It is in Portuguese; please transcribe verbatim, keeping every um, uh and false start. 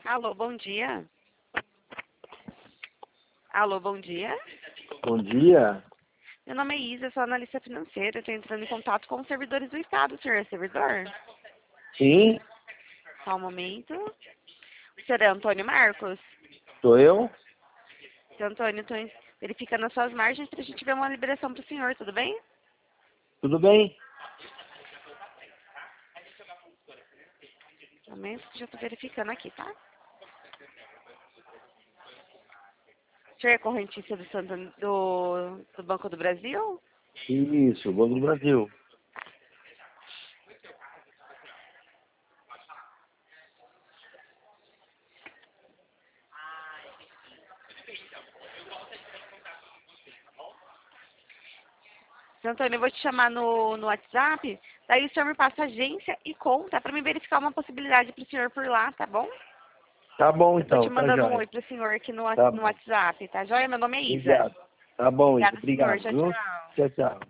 Alô, bom dia. Alô, bom dia. Bom dia. Meu nome é Isa, sou analista financeira. Estou entrando em contato com os servidores do Estado. O senhor é servidor? Sim, Só um momento. O senhor é Antônio Marcos? sou eu. Seu Antônio, estou verificando as suas margens para a gente ver uma liberação para o senhor, tudo bem? Tudo bem? Um momento que já estou verificando aqui, tá? O senhor é correntista do, Santo, do, do Banco do Brasil? Isso, Banco do Brasil. Seu Antônio, eu vou te chamar no, no WhatsApp, daí o senhor me passa agência e conta para me verificar uma possibilidade para o senhor por lá, tá bom? Tá bom Eu tô te então, tá mandando um jóia. oi pro senhor aqui no, Tá no bom. WhatsApp, tá joia? Meu nome é Isa. Obrigado. Tá bom, Isa. Obrigada, senhor. Obrigado, Tchau, viu? tchau. Tchau, tchau.